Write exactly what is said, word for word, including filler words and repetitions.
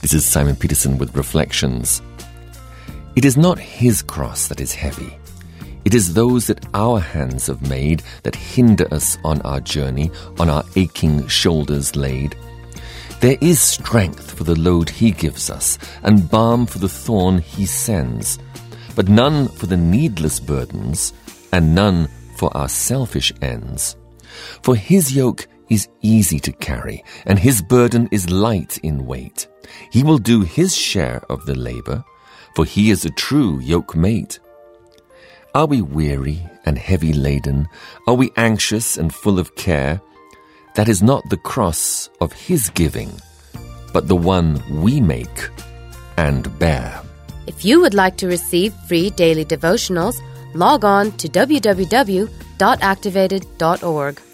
This is Simon Peterson with Reflections. It is not his cross that is heavy. It is those that our hands have made that hinder us on our journey, on our aching shoulders laid. There is strength for the load he gives us, and balm for the thorn he sends, but none for the needless burdens, and none for our selfish ends. For his yoke is easy to carry, and his burden is light in weight. He will do his share of the labor, for he is a true yoke mate. Are we weary and heavy laden? Are we anxious and full of care? That is not the cross of his giving, but the one we make and bear. If you would like to receive free daily devotionals, log on to w w w dot activated dot org.